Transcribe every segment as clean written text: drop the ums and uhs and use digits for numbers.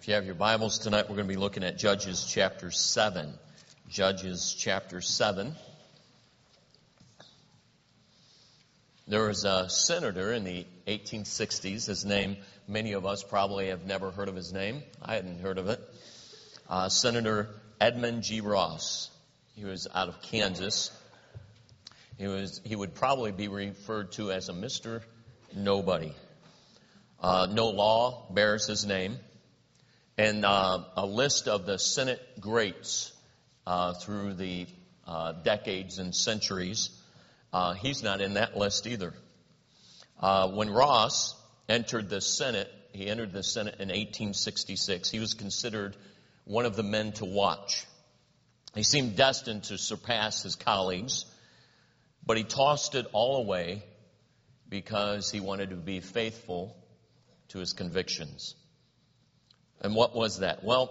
If you have your Bibles tonight, we're going to be looking at Judges chapter 7. Judges chapter 7. There was a senator in the 1860s. His name, many of us probably have never heard of his name. I hadn't heard of it. Senator Edmund G. Ross. He was out of Kansas. He would probably be referred to as a Mr. Nobody. No law bears his name. And a list of the Senate greats through the decades and centuries, he's not in that list either. When Ross entered the Senate, he entered the Senate in 1866. He was considered one of the men to watch. He seemed destined to surpass his colleagues, but he tossed it all away because he wanted to be faithful to his convictions. And what was that? Well,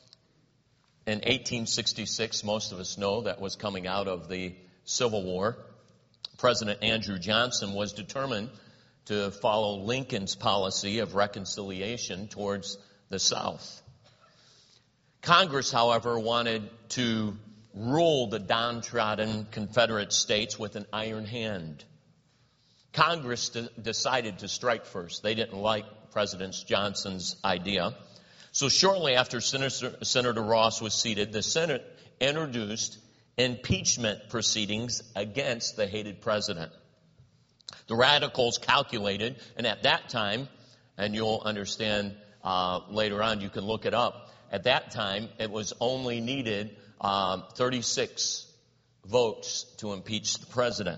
in 1866, most of us know that was coming out of the Civil War. President Andrew Johnson was determined to follow Lincoln's policy of reconciliation towards the South. Congress, however, wanted to rule the downtrodden Confederate states with an iron hand. Congress decided to strike first. They didn't like President Johnson's idea. So shortly after Senator Ross was seated, the Senate introduced impeachment proceedings against the hated president. The radicals calculated, and at that time, and you'll understand later on, you can look it up, at that time it was only needed 36 votes to impeach the president.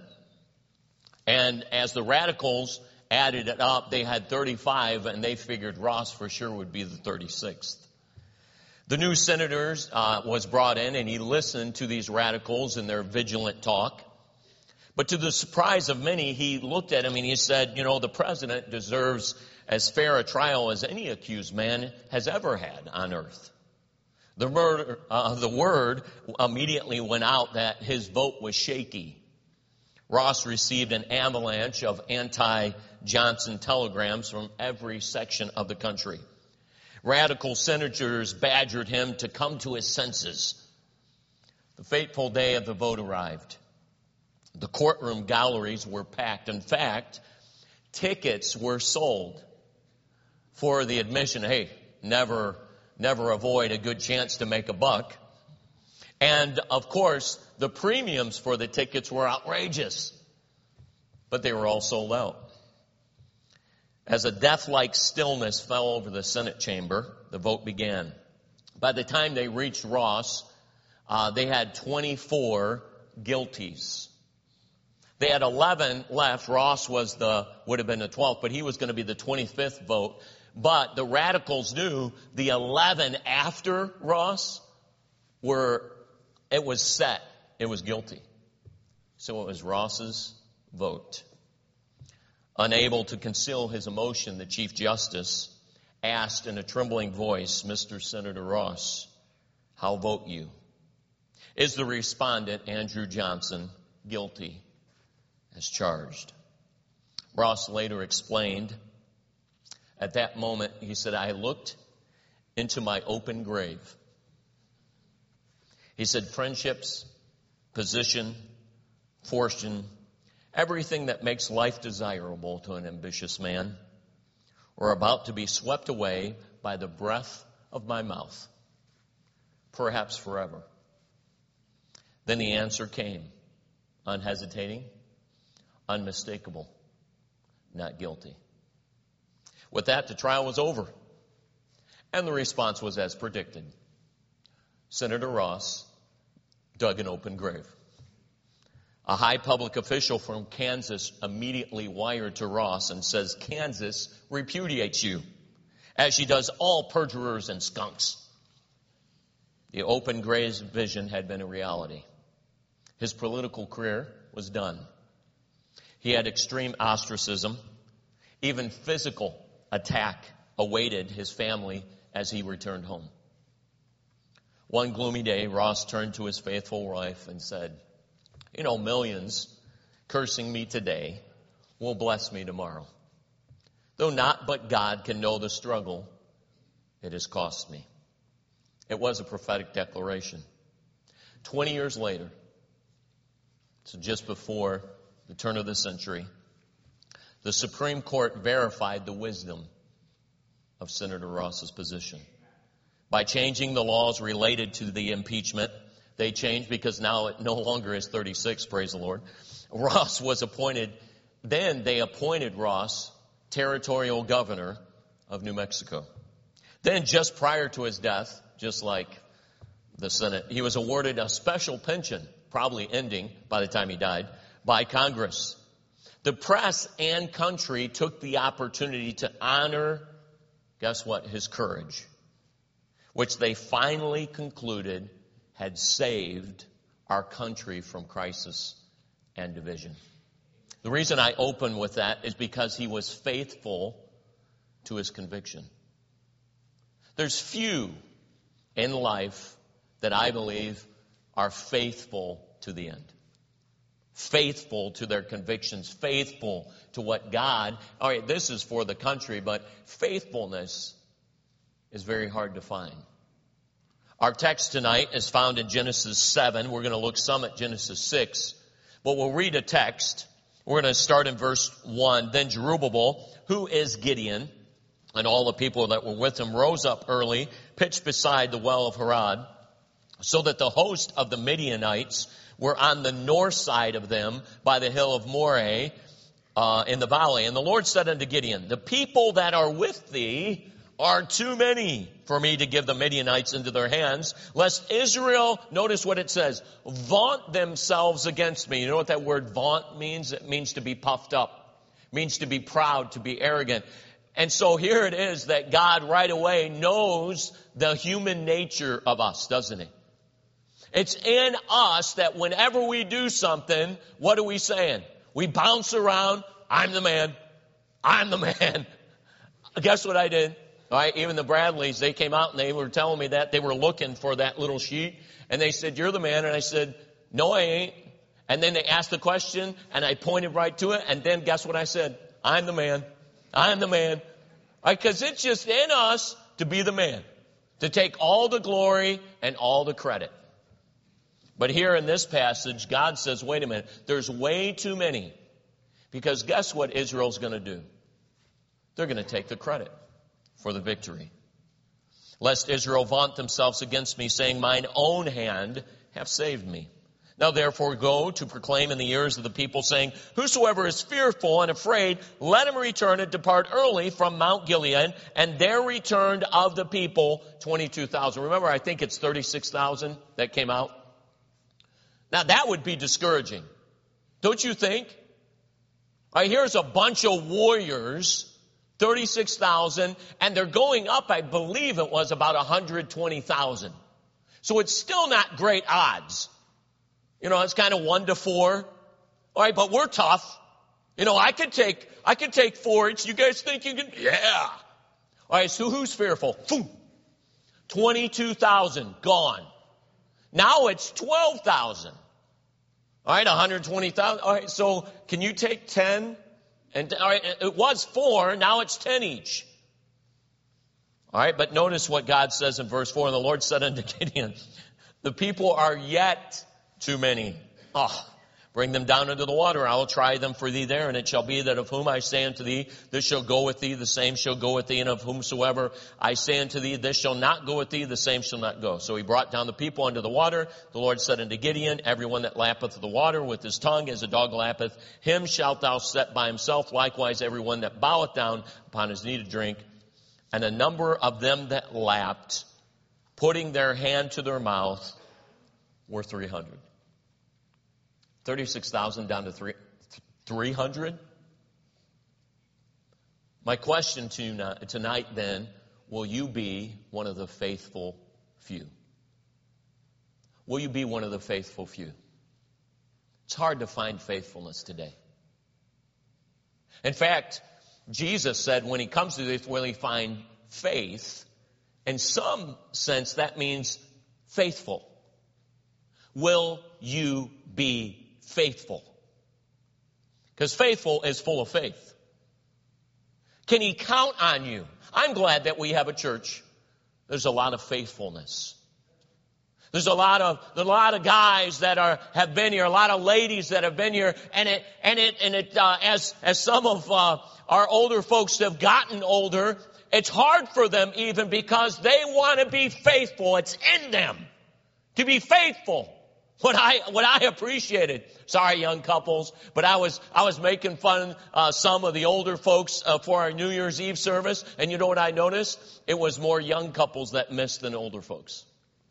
And as the radicals added it up, they had 35, and they figured Ross for sure would be the 36th. The new senators was brought in, and he listened to these radicals and their vigilant talk. But to the surprise of many, he looked at him and he said, the president deserves as fair a trial as any accused man has ever had on earth. The word immediately went out that his vote was shaky. Ross received an avalanche of anti-Johnson telegrams from every section of the country. Radical senators badgered him to come to his senses. The fateful day of the vote arrived. The courtroom galleries were packed. In fact, tickets were sold for the admission. Hey, never avoid a good chance to make a buck. And, of course, the premiums for the tickets were outrageous, but they were all sold out. As a death-like stillness fell over the Senate chamber, the vote began. By the time they reached Ross, they had 24 guilties. They had 11 left. Ross would have been the 12th, but he was going to be the 25th vote. But the radicals knew the 11 after Ross it was set. It was guilty. So it was Ross's vote. Unable to conceal his emotion, the Chief Justice asked in a trembling voice, Mr. Senator Ross, how vote you? Is the respondent, Andrew Johnson, guilty as charged? Ross later explained, at that moment, he said, I looked into my open grave. He said, friendships, position, fortune, everything that makes life desirable to an ambitious man were about to be swept away by the breath of my mouth, perhaps forever. Then the answer came, unhesitating, unmistakable, not guilty. With that, the trial was over, and the response was as predicted. Senator Ross dug an open grave. A high public official from Kansas immediately wired to Ross and says, Kansas repudiates you, as she does all perjurers and skunks. The open grave vision had been a reality. His political career was done. He had extreme ostracism. Even physical attack awaited his family as he returned home. One gloomy day, Ross turned to his faithful wife and said, millions cursing me today will bless me tomorrow. Though not but God can know the struggle it has cost me. It was a prophetic declaration. 20 years later, so just before the turn of the century, the Supreme Court verified the wisdom of Senator Ross's position. By changing the laws related to the impeachment, they changed because now it no longer is 36, praise the Lord. Ross was appointed, then they appointed Ross territorial governor of New Mexico. Then just prior to his death, just like the Senate, he was awarded a special pension, probably ending by the time he died, by Congress. The press and country took the opportunity to honor, guess what, his courage, which they finally concluded had saved our country from crisis and division. The reason I open with that is because he was faithful to his conviction. There's few in life that I believe are faithful to the end. Faithful to their convictions, faithful to what God, all right, this is for the country, but faithfulness is very hard to find. Our text tonight is found in Genesis 7. We're going to look some at Genesis 6, but we'll read a text. We're going to start in verse 1. Then Jerubbaal, who is Gideon, and all the people that were with him rose up early, pitched beside the well of Harod, so that the host of the Midianites were on the north side of them by the hill of Moreh in the valley. And the Lord said unto Gideon, the people that are with thee are too many for me to give the Midianites into their hands, lest Israel, notice what it says, vaunt themselves against me. You know what that word vaunt means? It means to be puffed up. It means to be proud, to be arrogant. And so here it is that God right away knows the human nature of us, doesn't he? It's in us that whenever we do something, what are we saying? We bounce around, I'm the man. I'm the man. Guess what I did? All right, even the Bradleys, they came out and they were telling me that. They were looking for that little sheet. And they said, you're the man. And I said, no, I ain't. And then they asked the question and I pointed right to it. And then guess what I said? I'm the man. I'm the man. All right, because it's just in us to be the man. To take all the glory and all the credit. But here in this passage, God says, wait a minute, there's way too many. Because guess what Israel's going to do? They're going to take the credit for the victory. Lest Israel vaunt themselves against me, saying, mine own hand hath saved me. Now therefore go to proclaim in the ears of the people, saying, whosoever is fearful and afraid, let him return and depart early from Mount Gilead. And there returned of the people 22,000. Remember, I think it's 36,000 that came out. Now that would be discouraging. Don't you think? All right, here's a bunch of warriors, 36,000, and they're going up, I believe it was about 120,000. So it's still not great odds. You know, it's kind of 1 to 4. All right, but we're tough. You know, I could take 4 each. You guys think you can? Yeah. All right, so who's fearful? 22,000 gone. Now it's 12,000. All right, 120,000. All right, so can you take 10? And all right, it was 4, now it's 10 each. All right, but notice what God says in verse 4. And the Lord said unto Gideon, the people are yet too many. Bring them down into the water. I will try them for thee there. And it shall be that of whom I say unto thee, this shall go with thee, the same shall go with thee. And of whomsoever I say unto thee, this shall not go with thee, the same shall not go. So he brought down the people unto the water. The Lord said unto Gideon, everyone that lappeth the water with his tongue as a dog lappeth, him shalt thou set by himself. Likewise, everyone that boweth down upon his knee to drink. And a number of them that lapped, putting their hand to their mouth, were 300. 36,000 down to 300. My question to you tonight then, will you be one of the faithful few? Will you be one of the faithful few? It's hard to find faithfulness today. In fact, Jesus said when he comes to this, will he find faith? In some sense, that means faithful. Will you be faithful? Because faithful is full of faith. Can he count on you? I'm glad that we have a church there's a lot of faithfulness. There's a lot of guys that have been here, a lot of ladies that have been here, as some of our older folks have gotten older, it's hard for them even because they want to be faithful. It's in them to be faithful. What I appreciated, sorry young couples, but I was making fun some of the older folks for our New Year's Eve service, and you know what I noticed? It was more young couples that missed than older folks.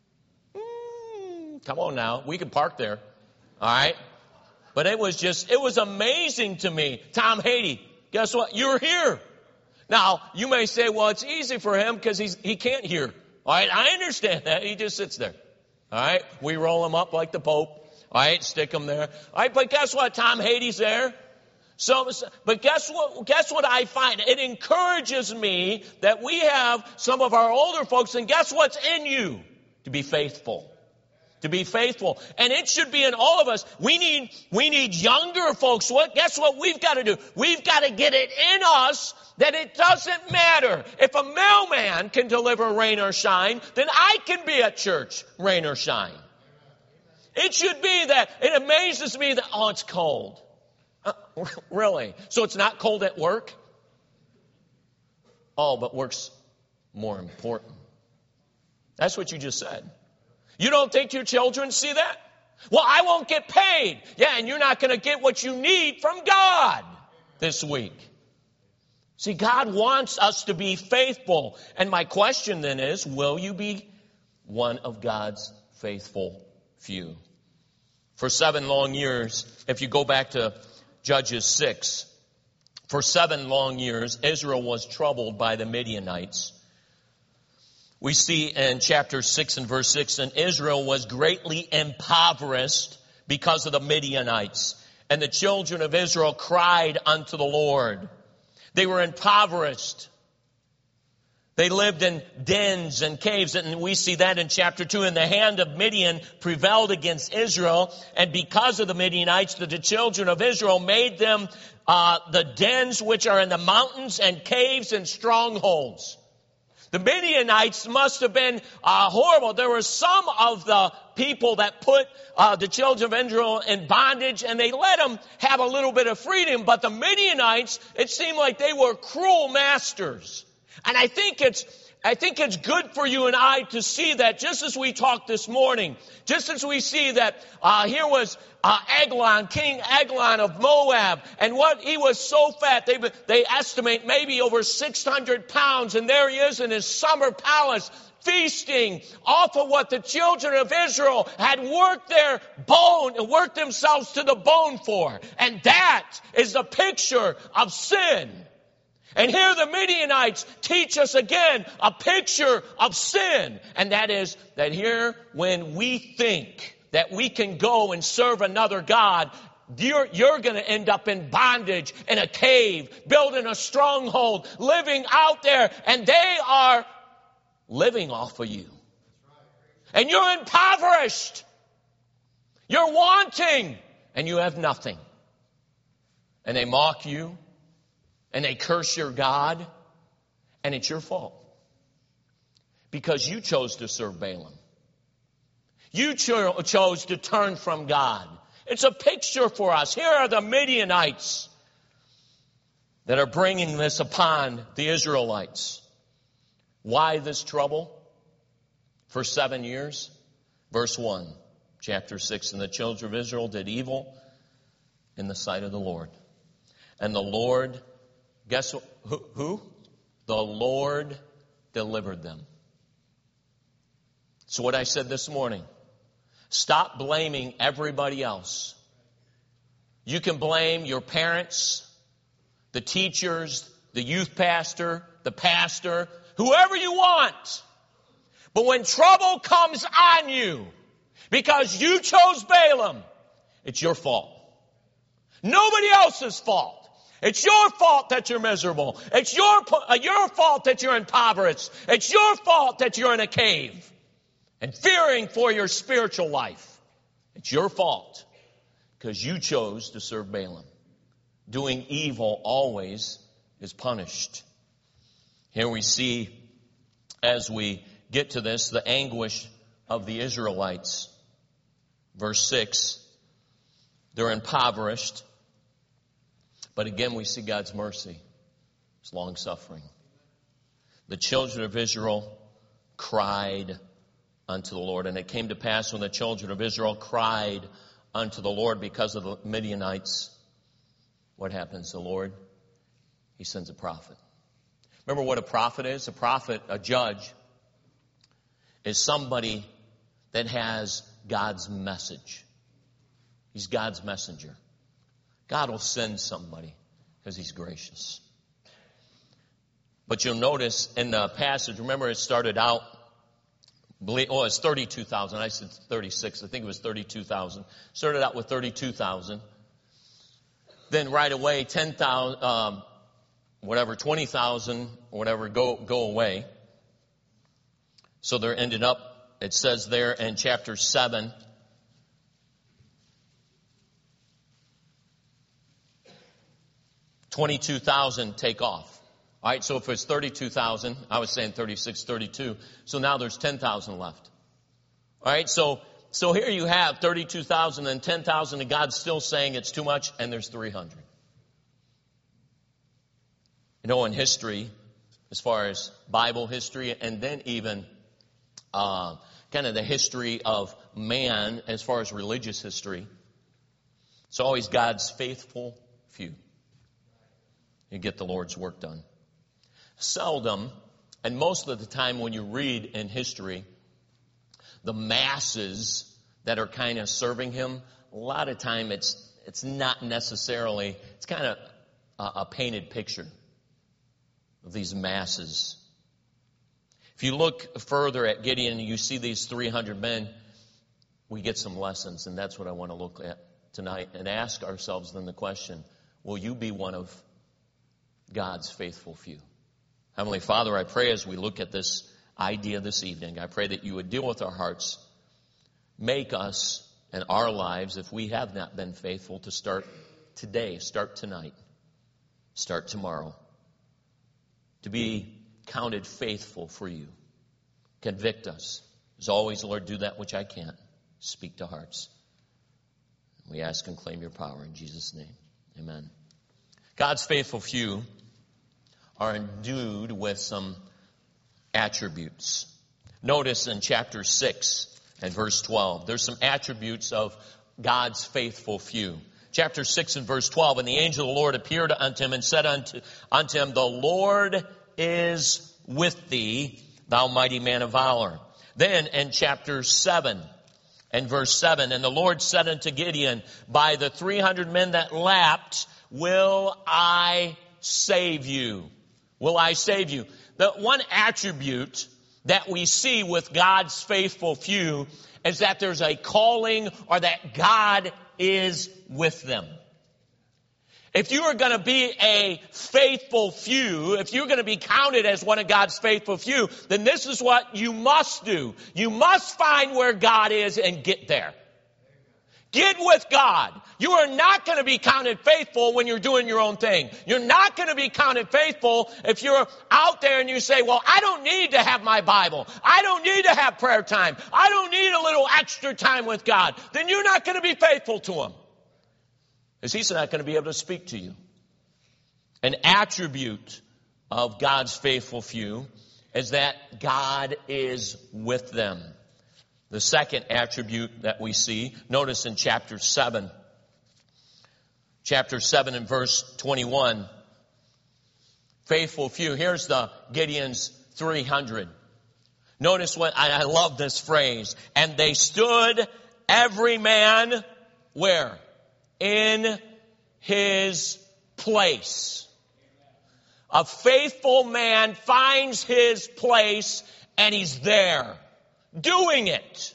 Come on now, we can park there, all right? But it was amazing to me. Tom Haiti, guess what? You're here. Now, you may say, well, it's easy for him because he can't hear. All right, I understand that. He just sits there. All right, we roll him up like the Pope. All right, stick him there. All right, but guess what? Tom Haiti's there. But guess what I find? It encourages me that we have some of our older folks, and guess what's in you? To be faithful. To be faithful. And it should be in all of us. We need younger folks. Guess what we've got to do? We've got to get it in us that it doesn't matter. If a mailman can deliver rain or shine, then I can be at church, rain or shine. It should be that. It amazes me that, oh, it's cold. Really? So it's not cold at work? Oh, but work's more important. That's what you just said. You don't think your children see that? Well, I won't get paid. Yeah, and you're not going to get what you need from God this week. See, God wants us to be faithful. And my question then is, will you be one of God's faithful few? For 7 long years, if you go back to Judges 6, for 7 long years, Israel was troubled by the Midianites. We see in chapter 6 and verse 6, and Israel was greatly impoverished because of the Midianites. And the children of Israel cried unto the Lord. They were impoverished. They lived in dens and caves, and we see that in chapter 2. And the hand of Midian prevailed against Israel, and because of the Midianites, the children of Israel made them the dens which are in the mountains and caves and strongholds. The Midianites must have been horrible. There were some of the people that put the children of Israel in bondage, and they let them have a little bit of freedom. But the Midianites, it seemed like they were cruel masters. And I think it's good for you and I to see that, just as we talked this morning, just as we see that here was Eglon, King Eglon of Moab, and what he was so fat, they estimate maybe over 600 pounds, and there he is in his summer palace, feasting off of what the children of Israel had worked themselves to the bone for. And that is the picture of sin. And here the Midianites teach us again a picture of sin. And that is that here when we think that we can go and serve another God, you're going to end up in bondage, in a cave, building a stronghold, living out there, and they are living off of you. And you're impoverished. You're wanting, and you have nothing. And they mock you. And they curse your God, and it's your fault. Because you chose to serve Balaam. You chose to turn from God. It's a picture for us. Here are the Midianites that are bringing this upon the Israelites. Why this trouble? For 7 years. Verse 1, chapter 6, and the children of Israel did evil in the sight of the Lord. And the Lord, guess who? The Lord delivered them. So what I said this morning, stop blaming everybody else. You can blame your parents, the teachers, the youth pastor, the pastor, whoever you want. But when trouble comes on you because you chose Balaam, it's your fault. Nobody else's fault. It's your fault that you're miserable. It's your fault that you're impoverished. It's your fault that you're in a cave and fearing for your spiritual life. It's your fault because you chose to serve Balaam. Doing evil always is punished. Here we see, as we get to this, the anguish of the Israelites. Verse 6, they're impoverished. But again, we see God's mercy. It's long-suffering. The children of Israel cried unto the Lord. And it came to pass when the children of Israel cried unto the Lord because of the Midianites, what happens? The Lord, He sends a prophet. Remember what a prophet is? A prophet, a judge, is somebody that has God's message. He's God's messenger. God will send somebody because He's gracious. But you'll notice in the passage, remember it started out, it's 32,000. I said 36. I think it was 32,000. Started out with 32,000. Then right away, 10,000, 20,000, whatever, go away. So there ended up, it says there in chapter 7, $22,000 take off. All right, so if it's 32,000, I was saying 36, 32. So now there's 10,000 left. All right, so here you have 32,000 and 10,000, and God's still saying it's too much, and there's 300. You know, in history, as far as Bible history, and then even kind of the history of man as far as religious history, it's always God's faithful few. You get the Lord's work done. Seldom, and most of the time when you read in history, the masses that are kind of serving Him, a lot of time it's not necessarily, it's kind of a painted picture of these masses. If you look further at Gideon, you see these 300 men, we get some lessons, and that's what I want to look at tonight and ask ourselves then the question, will you be one of God's faithful few? Heavenly Father, I pray as we look at this idea this evening, I pray that you would deal with our hearts. Make us and our lives, if we have not been faithful, to start today, start tonight, start tomorrow, to be counted faithful for you. Convict us. As always, Lord, do that which I can't. Speak to hearts. We ask and claim your power in Jesus' name. Amen. God's faithful few are endued with some attributes. Notice in chapter 6 and verse 12, there's some attributes of God's faithful few. Chapter 6 and verse 12, and the angel of the Lord appeared unto him and said unto him, the Lord is with thee, thou mighty man of valor. Then in chapter 7 and verse 7, and the Lord said unto Gideon, by the 300 men that lapped, will I save you? Will I save you? The one attribute that we see with God's faithful few is that there's a calling, or that God is with them. If you are going to be a faithful few, if you're going to be counted as one of God's faithful few, then this is what you must do. You must find where God is and get there. Get with God. You are not going to be counted faithful when you're doing your own thing. You're not going to be counted faithful if you're out there and you say, well, I don't need to have my Bible. I don't need to have prayer time. I don't need a little extra time with God. Then you're not going to be faithful to Him, because He's not going to be able to speak to you. An attribute of God's faithful few is that God is with them. The second attribute that we see, notice in chapter 7. Chapter 7 and verse 21. Faithful few. Here's the Gideon's 300. Notice what, I love this phrase. And they stood every man, where? In his place. A faithful man finds his place and he's there. Doing it.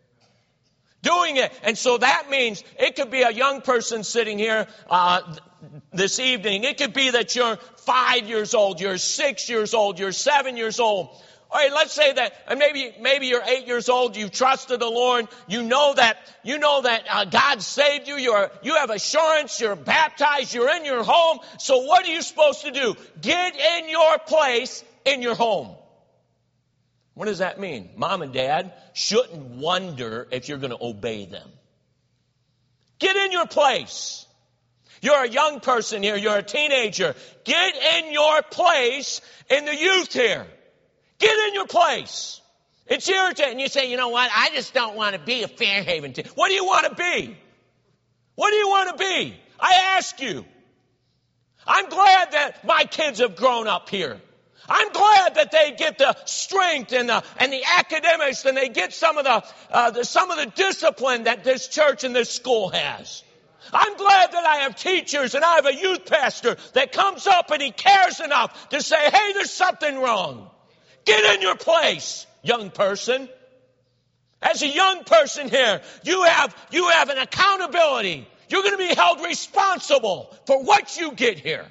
Doing it. And so that means it could be a young person sitting here this evening. It could be that you're 5 years old, you're 6 years old, you're 7 years old. All right, let's say that, and maybe you're 8 years old, you've trusted the Lord, you know that God saved you, you have assurance, you're baptized, you're in your home. So what are you supposed to do? Get in your place in your home. What does that mean? Mom and Dad shouldn't wonder if you're going to obey them. Get in your place. You're a young person here. You're a teenager. Get in your place in the youth here. Get in your place. It's irritating. You say, you know what? I just don't want to be a Fairhaven teen. What do you want to be? What do you want to be? I ask you. I'm glad that my kids have grown up here. I'm glad that they get the strength and the academics, and they get some of the discipline that this church and this school has. I'm glad that I have teachers and I have a youth pastor that comes up and he cares enough to say, hey, there's something wrong. Get in your place, young person. As a young person here, you have an accountability. You're going to be held responsible for what you get here.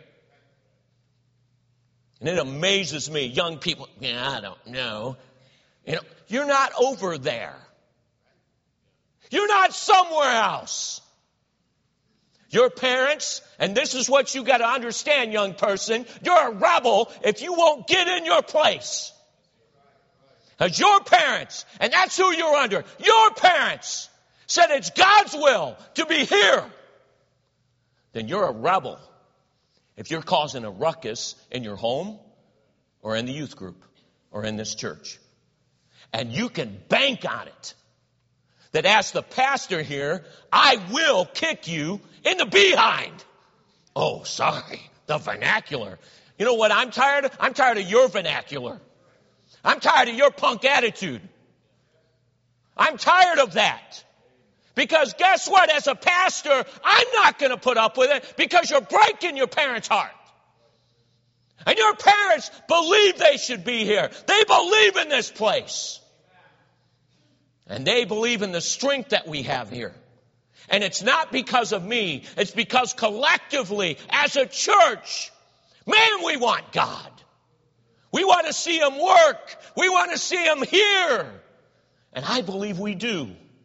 And it amazes me, young people, I don't know. You're not over there. You're not somewhere else. Your parents, and this is what you got to understand, young person, you're a rebel if you won't get in your place. As your parents, and that's who you're under, your parents said it's God's will to be here, then you're a rebel if you're causing a ruckus in your home or in the youth group or in this church. And you can bank on it that as the pastor here, I will kick you in the behind. Oh, sorry, the vernacular. You know what I'm tired of? I'm tired of your vernacular. I'm tired of your punk attitude. I'm tired of that. Because guess what? As a pastor, I'm not going to put up with it because you're breaking your parents' heart. And your parents believe they should be here. They believe in this place. And they believe in the strength that we have here. And it's not because of me. It's because collectively, as a church, man, we want God. We want to see Him work. We want to see Him here. And I believe we do.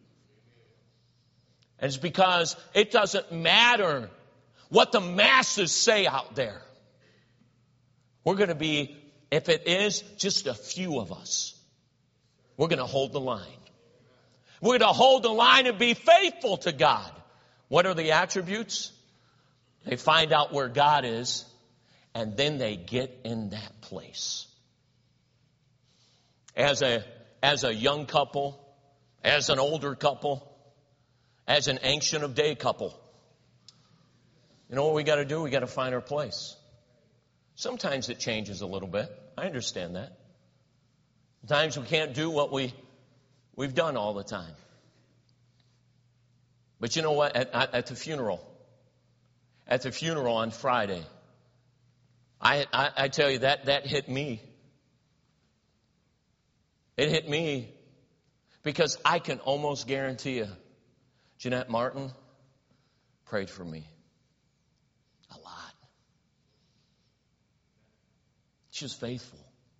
And it's because it doesn't matter what the masses say out there. We're going to be, if it is just a few of us, we're going to hold the line. We're going to hold the line and be faithful to God. What are the attributes? They find out where God is, and then they get in that place. As a young couple, as an older couple, as an Ancient of Day couple, you know what we got to do? We got to find our place. Sometimes it changes a little bit. I understand that. Sometimes we can't do what we've done all the time. But you know what? At the funeral on Friday, I tell you that hit me. It hit me because I can almost guarantee you, Jeanette Martin prayed for me a lot. She was faithful.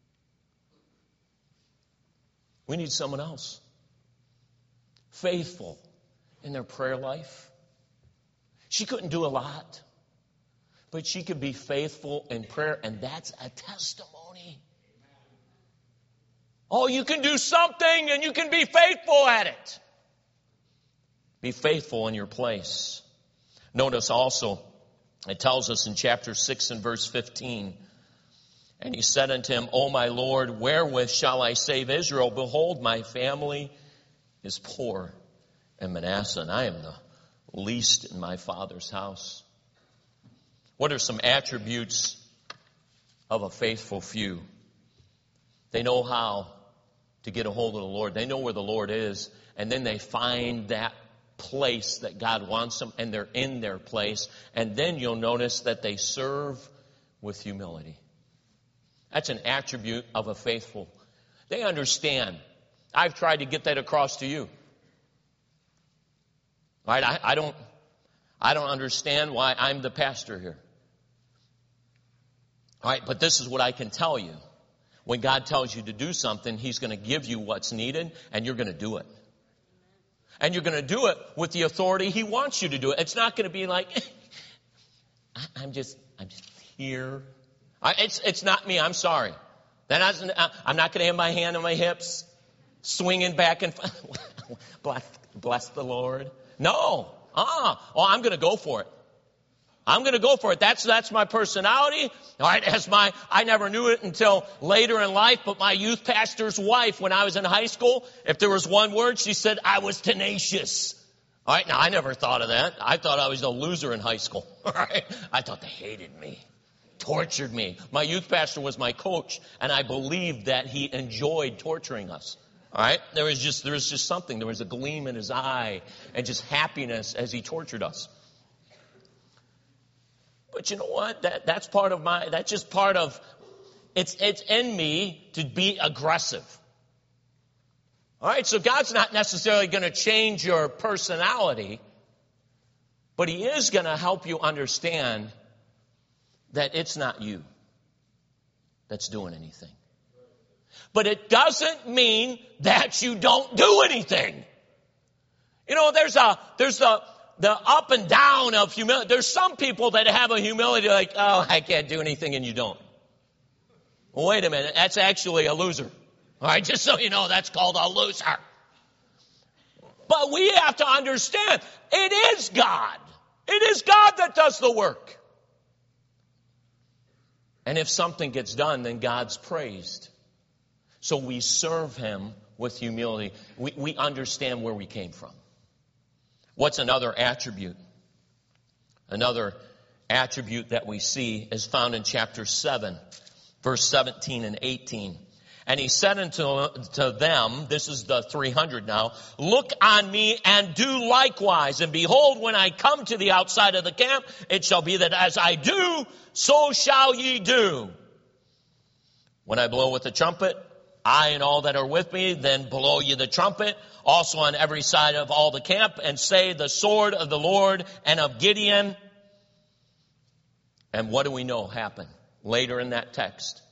We need someone else. Faithful in their prayer life. She couldn't do a lot, but she could be faithful in prayer, and that's a testimony. Oh, you can do something and you can be faithful at it. Be faithful in your place. Notice also, it tells us in chapter 6 and verse 15, and he said unto him, O my Lord, wherewith shall I save Israel? Behold, my family is poor in Manasseh, and I am the least in my father's house. What are some attributes of a faithful few? They know how to get a hold of the Lord. They know where the Lord is, and then they find that place that God wants them, and they're in their place. And then you'll notice that they serve with humility. That's an attribute of a faithful. They understand. I've tried to get that across to you. Right? I don't understand why I'm the pastor here. All right, but this is what I can tell you. When God tells you to do something, He's going to give you what's needed, and you're going to do it. And you're going to do it with the authority He wants you to do it. It's not going to be like, I'm just here. It's not me. I'm sorry. I'm not going to have my hand on my hips, swinging back and bless the Lord. No. Oh, I'm going to go for it. I'm going to go for it. That's my personality. All right, I never knew it until later in life, but my youth pastor's wife, when I was in high school, if there was one word, she said I was tenacious. All right, now I never thought of that. I thought I was a loser in high school. All right, I thought they hated me, tortured me. My youth pastor was my coach, and I believed that he enjoyed torturing us. All right, there was just something. There was a gleam in his eye and just happiness as he tortured us. But you know what? That's just part of, it's in me to be aggressive. All right, so God's not necessarily going to change your personality, but He is going to help you understand that it's not you that's doing anything. But it doesn't mean that you don't do anything. You know, there's the up and down of humility. There's some people that have a humility like, oh, I can't do anything, and you don't. Well, wait a minute. That's actually a loser. All right, just so you know, that's called a loser. But we have to understand, it is God. It is God that does the work. And if something gets done, then God's praised. So we serve Him with humility. We understand where we came from. What's another attribute? Another attribute that we see is found in chapter 7, verse 17 and 18. And He said unto them, this is the 300 now, look on me and do likewise. And behold, when I come to the outside of the camp, it shall be that as I do, so shall ye do. When I blow with the trumpet, I and all that are with me, then blow ye the trumpet, also on every side of all the camp, and say, the sword of the Lord and of Gideon. And what do we know happened later in that text?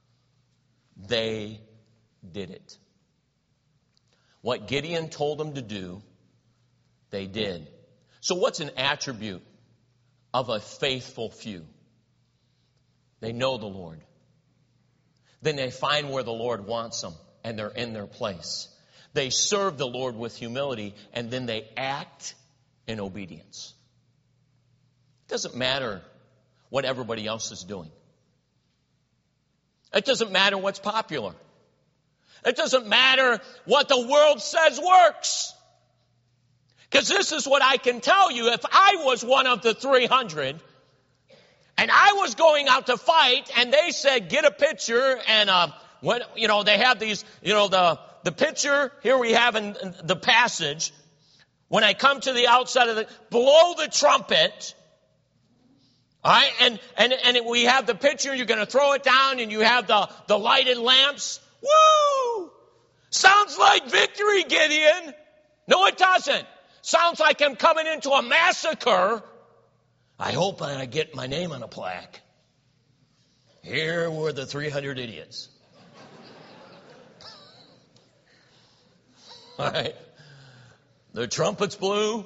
They did it. What Gideon told them to do, they did. So what's an attribute of a faithful few? They know the Lord. Then they find where the Lord wants them, and they're in their place. They serve the Lord with humility, and then they act in obedience. It doesn't matter what everybody else is doing. It doesn't matter what's popular. It doesn't matter what the world says works. Because this is what I can tell you. If I was one of the 300, and I was going out to fight, and they said, get a picture, and they have these, the picture, here we have in the passage, when I come to the outside blow the trumpet, all right, and we have the picture, you're going to throw it down, and you have the lighted lamps. Woo! Sounds like victory, Gideon. No, it doesn't. Sounds like I'm coming into a massacre. I hope I get my name on a plaque. Here were the 300 idiots. All right. The trumpets blew.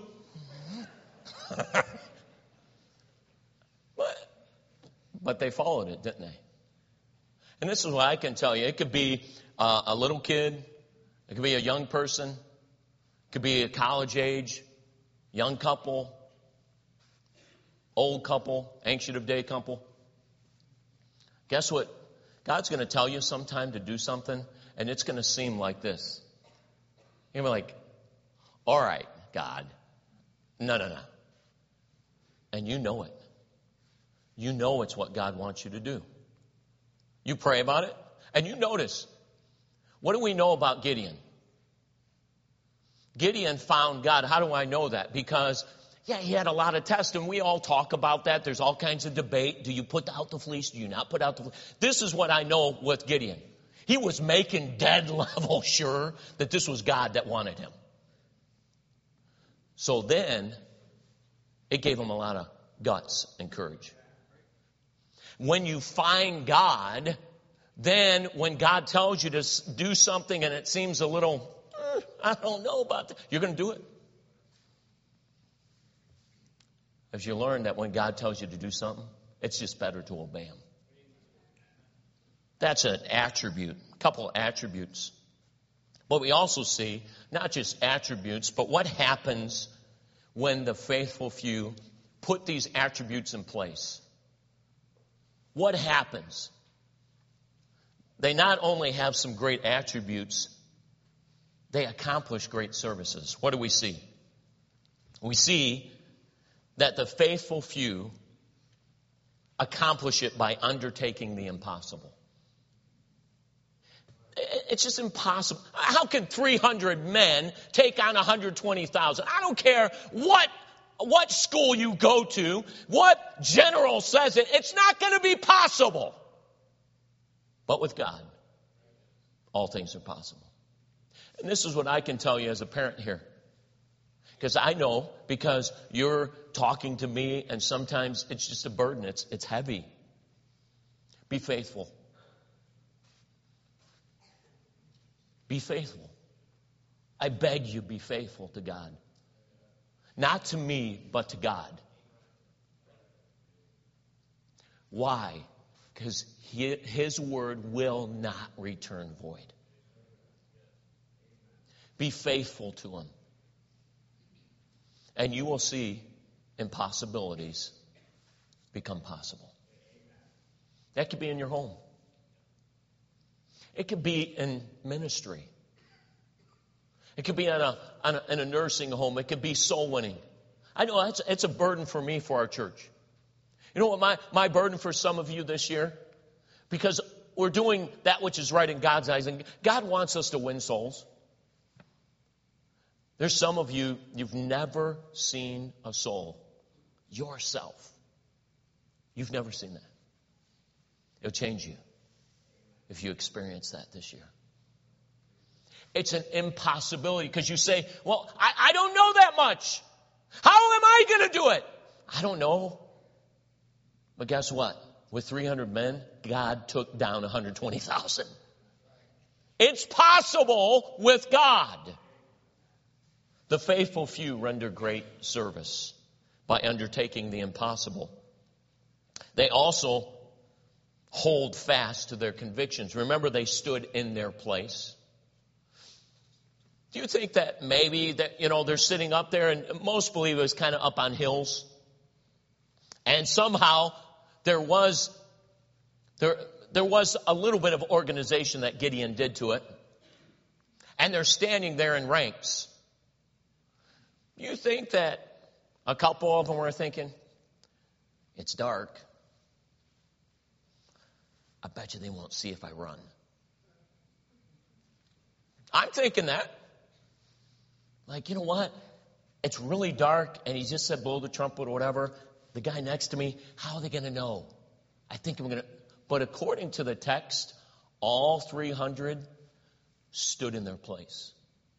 But they followed it, didn't they? And this is what I can tell you. It could be a little kid. It could be a young person. It could be a college age, young couple, old couple, ancient of day couple. Guess what? God's going to tell you sometime to do something, and it's going to seem like this. You're like, all right, God. No. And you know it. You know it's what God wants you to do. You pray about it, and you notice. What do we know about Gideon? Gideon found God. How do I know that? Because, he had a lot of tests, and we all talk about that. There's all kinds of debate. Do you put out the fleece? Do you not put out the fleece? This is what I know with Gideon. He was making dead level sure that this was God that wanted him. So then, it gave him a lot of guts and courage. When you find God, then when God tells you to do something and it seems a little, I don't know about that, you're going to do it. As you learn that when God tells you to do something, it's just better to obey Him. That's an attribute, a couple of attributes. But we also see not just attributes, but what happens when the faithful few put these attributes in place. What happens? They not only have some great attributes, they accomplish great services. What do we see? We see that the faithful few accomplish it by undertaking the impossible. It's just impossible. How can 300 men take on 120,000? I don't care what school you go to, what general says it. It's not going to be possible. But with God, all things are possible. And this is what I can tell you as a parent here. Because I know, because you're talking to me, and sometimes it's just a burden. It's heavy. Be faithful. Be faithful. I beg you, be faithful to God. Not to me, but to God. Why? Because His word will not return void. Be faithful to Him. And you will see impossibilities become possible. That could be in your home. It could be in ministry. It could be in a nursing home. It could be soul winning. I know it's a burden for me, for our church. You know what my burden for some of you this year? Because we're doing that which is right in God's eyes. And God wants us to win souls. There's some of you, you've never seen a soul yourself. You've never seen that. It'll change you if you experience that this year. It's an impossibility because you say, well, I don't know that much. How am I going to do it? I don't know. But guess what? With 300 men, God took down 120,000. It's possible with God. The faithful few render great service by undertaking the impossible. They also hold fast to their convictions. Remember, they stood in their place. Do you think that maybe that, they're sitting up there, and most believe it was kind of up on hills, and somehow there was a little bit of organization that Gideon did to it, and they're standing there in ranks. You think that a couple of them were thinking, it's dark. I bet you they won't see if I run. I'm thinking that. Like, you know what? It's really dark, and he just said blow the trumpet or whatever. The guy next to me, how are they going to know? I think I'm going to. But according to the text, all 300 stood in their place.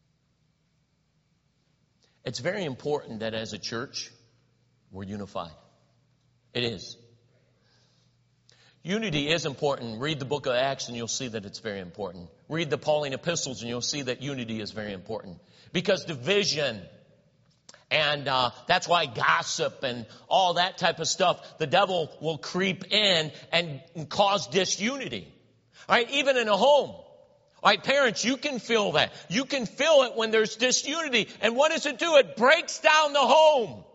It's very important that as a church, we're unified. It is. Unity is important. Read the book of Acts and you'll see that it's very important. Read the Pauline epistles and you'll see that unity is very important. Because division and that's why gossip and all that type of stuff, the devil will creep in and cause disunity. All right, even in a home. All right, parents, you can feel that. You can feel it when there's disunity. And what does it do? It breaks down the home. All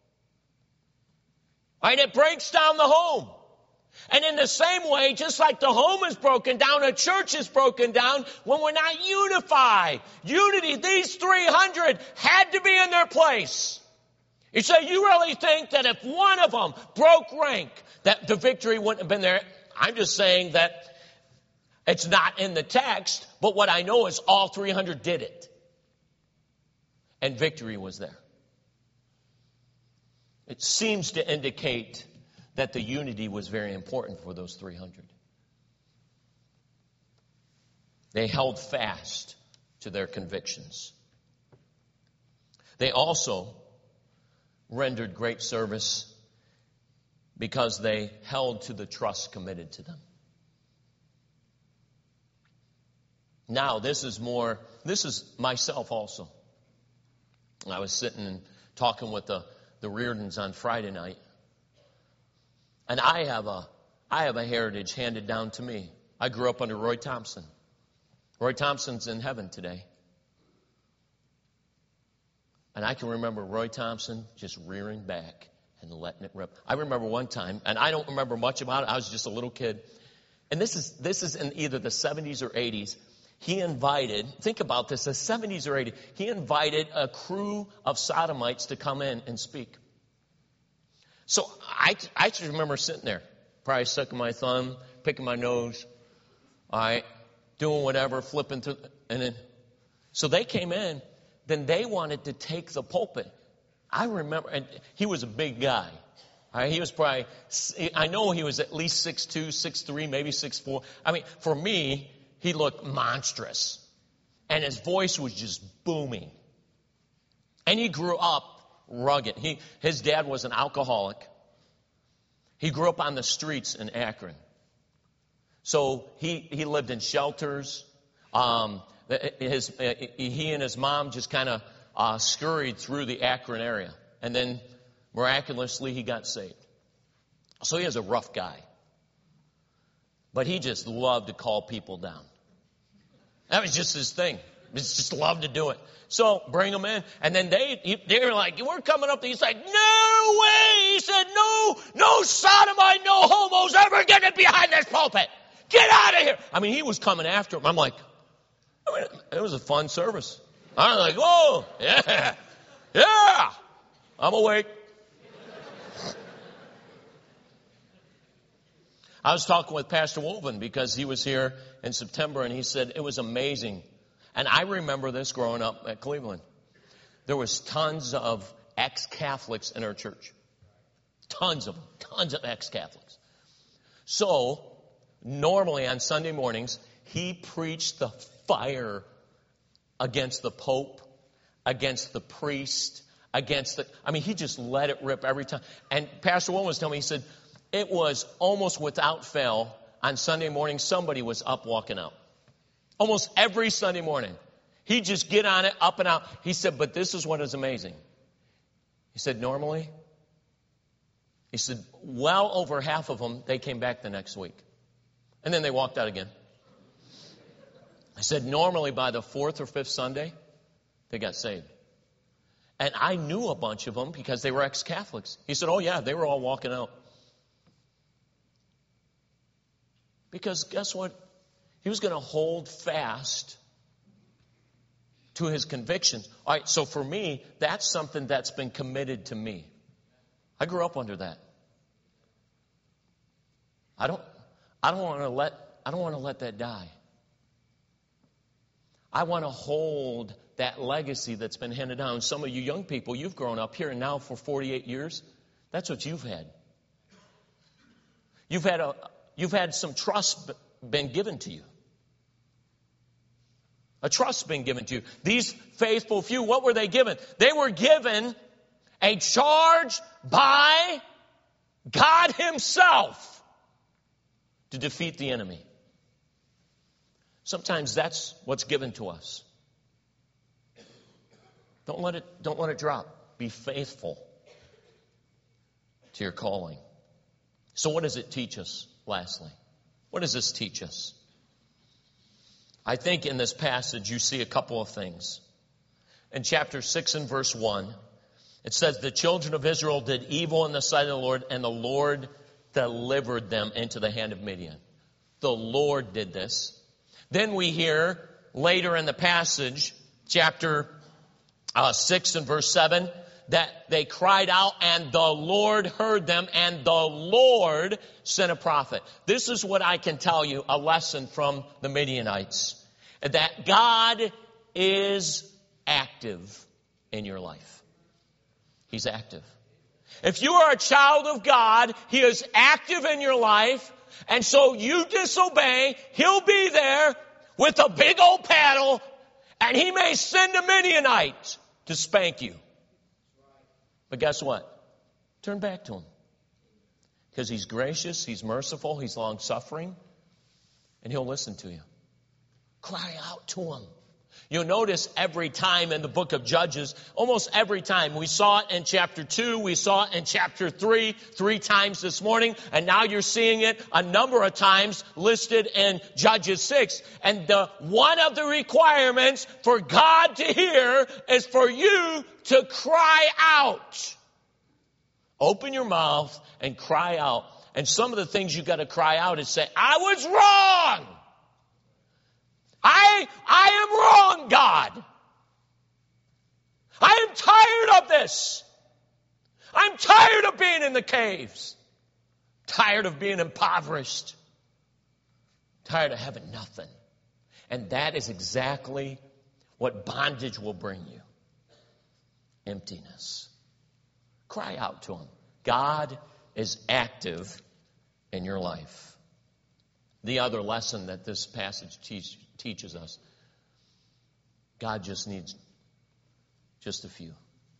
right, it breaks down the home. And in the same way, just like the home is broken down, a church is broken down when we're not unified. Unity, these 300 had to be in their place. You say, you really think that if one of them broke rank, that the victory wouldn't have been there? I'm just saying that it's not in the text, but what I know is all 300 did it. And victory was there. It seems to indicate that the unity was very important for those 300. They held fast to their convictions. They also rendered great service because they held to the trust committed to them. Now, this is myself also. I was sitting and talking with the Reardons on Friday night. And I have a heritage handed down to me. I grew up under Roy Thompson. Roy Thompson's in heaven today. And I can remember Roy Thompson just rearing back and letting it rip. I remember one time, and I don't remember much about it. I was just a little kid. And this is in either the 70s or 80s. He invited, think about this, the 70s or 80s, he invited a crew of sodomites to come in and speak. So I just remember sitting there, probably sucking my thumb, picking my nose, all right, doing whatever, flipping through, and then, so they came in, then they wanted to take the pulpit. I remember, and he was a big guy. All right, he was probably, I know he was at least 6'2", 6'3", maybe 6'4". I mean, for me, he looked monstrous. And his voice was just booming. And he grew up rugged. His dad was an alcoholic. He grew up on the streets in Akron. So he lived in shelters. He and his mom just kind of scurried through the Akron area. And then miraculously he got saved. So he was a rough guy. But he just loved to call people down. That was just his thing. He just loved to do it. So bring them in. And then they were like, we're coming up. He's like, no way. He said, no sodomite, no homos ever getting behind this pulpit. Get out of here. I mean, he was coming after him. I'm like, it was a fun service. I was like, whoa, yeah, I'm awake. I was talking with Pastor Woven because he was here in September, and he said it was amazing. And I remember this growing up at Cleveland. There was tons of ex-Catholics in our church. Tons of ex-Catholics. So normally on Sunday mornings, he preached the fire against the Pope, against the priest, he just let it rip every time. And Pastor Woven was telling me, he said, it was almost without fail on Sunday morning, somebody was up walking out. Almost every Sunday morning. He'd just get on it, up and out. He said, but this is what is amazing. He said, normally, he said, well over half of them, they came back the next week. And then they walked out again. I said, normally by the fourth or fifth Sunday, they got saved. And I knew a bunch of them because they were ex-Catholics. He said, oh yeah, they were all walking out. Because guess what? He was going to hold fast to his convictions. All right, so for me, that's something that's been committed to me. I grew up under that. I don't want to let that die. I want to hold that legacy that's been handed down. Some of you young people, you've grown up here and now for 48 years. That's what you've had. You've had some trust been given to you. A trust been given to you. These faithful few, what were they given? They were given a charge by God Himself to defeat the enemy. Sometimes that's what's given to us. Don't let it drop. Be faithful to your calling. So what does it teach us, lastly? What does this teach us? I think in this passage you see a couple of things. In chapter 6 and verse 1, it says, the children of Israel did evil in the sight of the Lord, and the Lord delivered them into the hand of Midian. The Lord did this. Then we hear later in the passage, chapter 6 and verse 7, that they cried out and the Lord heard them and the Lord sent a prophet. This is what I can tell you, a lesson from the Midianites. That God is active in your life. He's active. If you are a child of God, He is active in your life. And so you disobey, He'll be there with a big old paddle, and He may send a Midianite to spank you. But guess what? Turn back to Him. Because He's gracious, He's merciful, He's long-suffering, and He'll listen to you. Cry out to Him. You'll notice every time in the book of Judges, almost every time, we saw it in chapter 2, we saw it in chapter 3, 3 times this morning, and now you're seeing it a number of times listed in Judges 6. And one of the requirements for God to hear is for you to cry out. Open your mouth and cry out. And some of the things you got to cry out is say, I was wrong. I am wrong, God. I am tired of this. I'm tired of being in the caves. Tired of being impoverished. Tired of having nothing. And that is exactly what bondage will bring you. Emptiness. Cry out to Him. God is active in your life. The other lesson that this passage teaches us, God just needs just a few.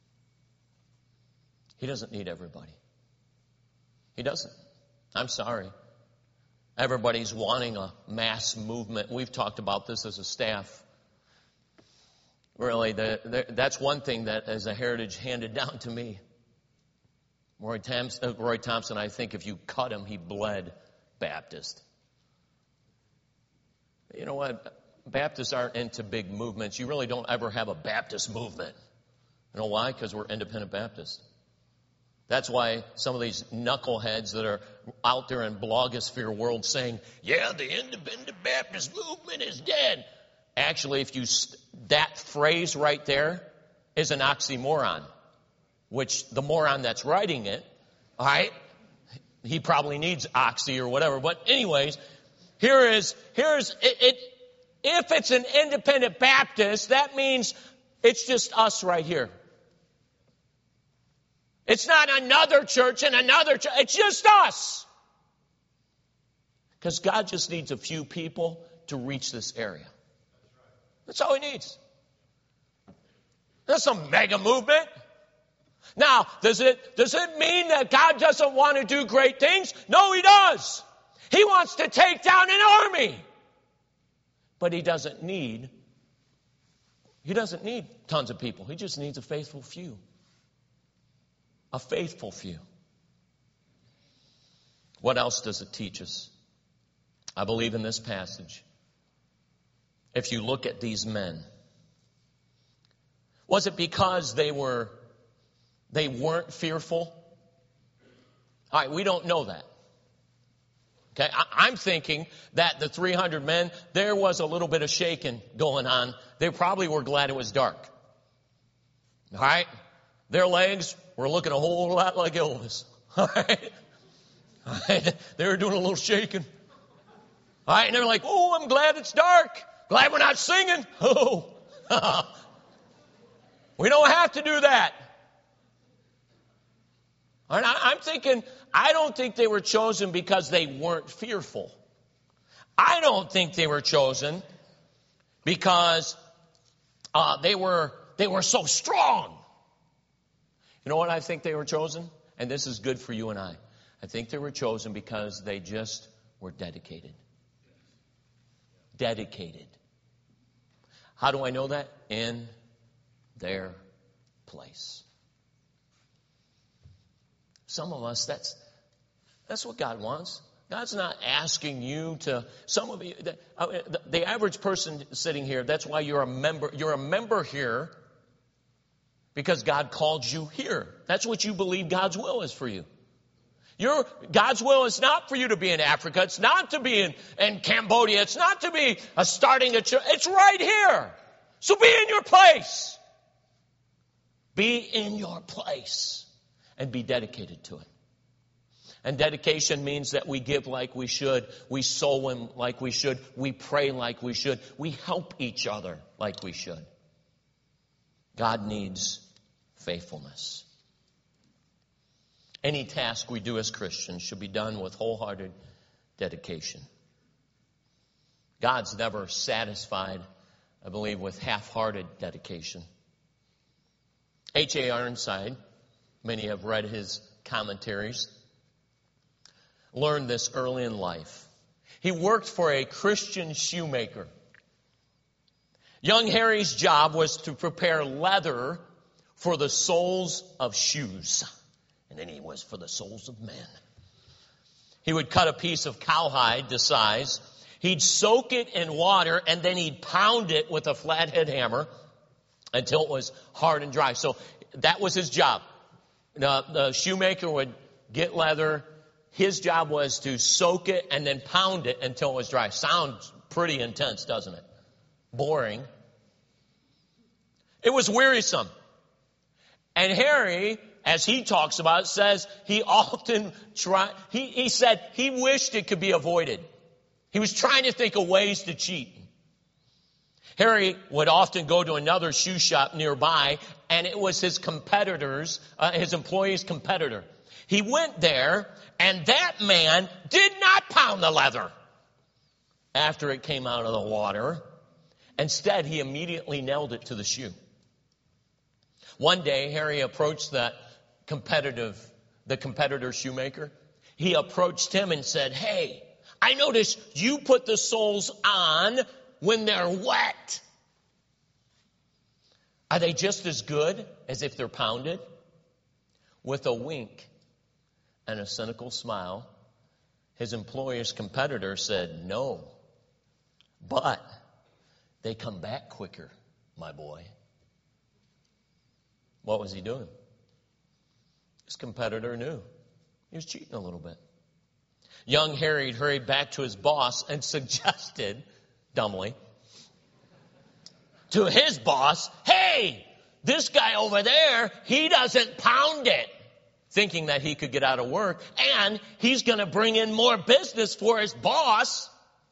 He doesn't need everybody. He doesn't. I'm sorry. Everybody's wanting a mass movement. We've talked about this as a staff. Really, that's one thing that as a heritage handed down to me. Roy Thompson, I think if you cut him, he bled Baptist. You know what? Baptists aren't into big movements. You really don't ever have a Baptist movement. You know why? Because we're independent Baptists. That's why some of these knuckleheads that are out there in blogosphere world saying, yeah, the independent Baptist movement is dead. Actually, if you that phrase right there is an oxymoron, which the moron that's writing it, all right, he probably needs oxy or whatever. But anyways, here's it. If it's an independent Baptist, that means it's just us right here. It's not another church and another church. It's just us. Because God just needs a few people to reach this area. That's all He needs. That's some mega movement. Now, does it mean that God doesn't want to do great things? No, He does. He wants to take down an army. But He doesn't need tons of people. He just needs a faithful few. A faithful few. What else does it teach us? I believe in this passage. If you look at these men, was it because they weren't fearful? All right, we don't know that. Okay, I'm thinking that the 300 men, there was a little bit of shaking going on. They probably were glad it was dark. All right? Their legs were looking a whole lot like Elvis. All right? All right? They were doing a little shaking. All right? And they're like, oh, I'm glad it's dark. Glad we're not singing. Oh. We don't have to do that. All right? I'm thinking, I don't think they were chosen because they weren't fearful. I don't think they were chosen because they were so strong. You know what I think they were chosen? And this is good for you and I. I think they were chosen because they just were dedicated. Dedicated. How do I know that? In their place. Some of us, that's what God wants. God's not asking you to, some of you, the average person sitting here, that's why you're a member. You're a member here because God called you here. That's what you believe God's will is for you. God's will is not for you to be in Africa. It's not to be in Cambodia. It's not to be starting a church. It's right here. So be in your place. Be in your place and be dedicated to it. And dedication means that we give like we should. We sow in like we should. We pray like we should. We help each other like we should. God needs faithfulness. Any task we do as Christians should be done with wholehearted dedication. God's never satisfied, I believe, with half-hearted dedication. H.A. Ironside, many have read his commentaries, learned this early in life. He worked for a Christian shoemaker. Young Harry's job was to prepare leather for the soles of shoes. And then he was for the soles of men. He would cut a piece of cowhide to size. He'd soak it in water, and then he'd pound it with a flathead hammer until it was hard and dry. So that was his job. The shoemaker would get leather. His job was to soak it and then pound it until it was dry. Sounds pretty intense, doesn't it? Boring. It was wearisome. And Harry, as he talks about it, says he often he said he wished it could be avoided. He was trying to think of ways to cheat. Harry would often go to another shoe shop nearby, and it was his employee's competitor. He went there, and that man did not pound the leather after it came out of the water. Instead, he immediately nailed it to the shoe. One day, Harry approached the competitor shoemaker. He approached him and said, "Hey, I noticed you put the soles on when they're wet. Are they just as good as if they're pounded?" With a wink and a cynical smile, his employer's competitor said, "No, but they come back quicker, my boy." What was he doing? His competitor knew. He was cheating a little bit. Young Harry hurried back to his boss and suggested, dumbly, to his boss, "Hey, this guy over there, he doesn't pound it," thinking that he could get out of work, and he's going to bring in more business for his boss.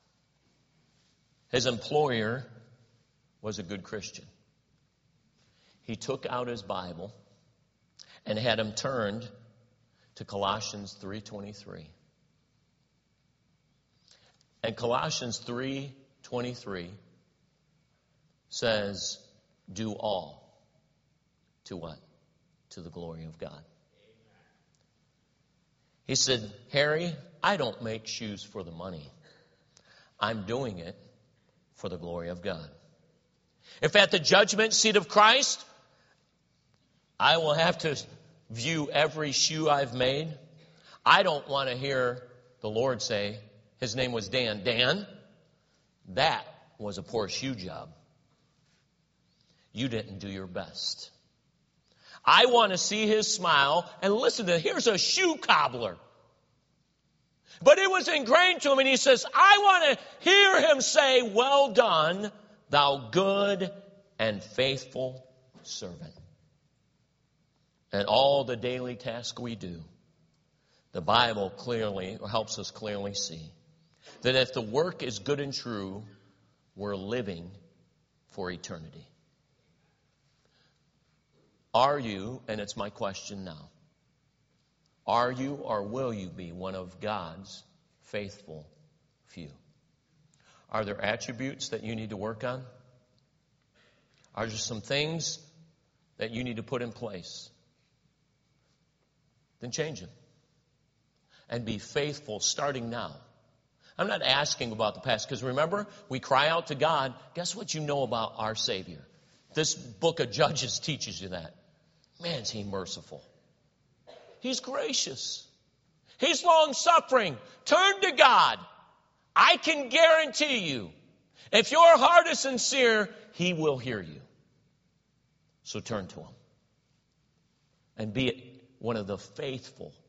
His employer was a good Christian. He took out his Bible and had him turned to Colossians 3:23. And Colossians 3:23 says, "Do all to what? To the glory of God." He said, "Harry, I don't make shoes for the money. I'm doing it for the glory of God. If at the judgment seat of Christ, I will have to view every shoe I've made, I don't want to hear the Lord say," his name was Dan, "Dan, that was a poor shoe job. You didn't do your best." I want to see his smile and listen to, here's a shoe cobbler. But it was ingrained to him, and he says, I want to hear him say, "Well done, thou good and faithful servant." And all the daily task we do, the Bible clearly, or helps us clearly see, that if the work is good and true, we're living for eternity. Are you, and it's my question now, are you or will you be one of God's faithful few? Are there attributes that you need to work on? Are there some things that you need to put in place? Then change them. And be faithful starting now. I'm not asking about the past, because remember, we cry out to God. Guess what you know about our Savior? This book of Judges teaches you that. Man, is he merciful. He's gracious. He's long-suffering. Turn to God. I can guarantee you, if your heart is sincere, he will hear you. So turn to him. And be one of the faithful